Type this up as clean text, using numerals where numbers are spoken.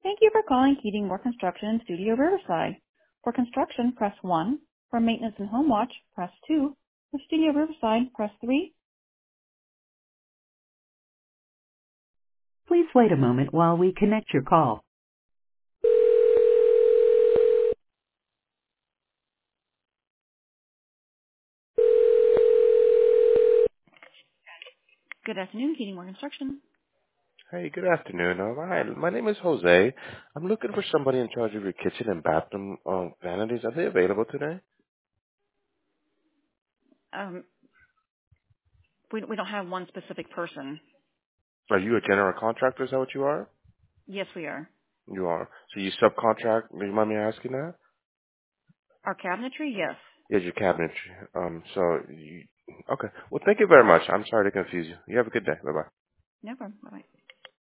Thank you for calling Keating Moore Construction in Studio Riverside. For construction, press 1. For maintenance and home watch, press 2. For Studio Riverside, press 3. Please wait a moment while we connect your call. Good afternoon, Keating Moore Construction. Hey, good afternoon. Hi, my name is Jose. I'm looking for somebody in charge of your kitchen and bathroom vanities. Are they available today? Um, we don't have one specific person. Are you a general contractor? Is that what you are? Yes, we are. You are. So you subcontract? Do you mind me asking that? Our cabinetry, yes. Yes, your cabinetry. Okay. Well, thank you very much. I'm sorry to confuse you. You have a good day. Bye bye. No problem. Bye-bye.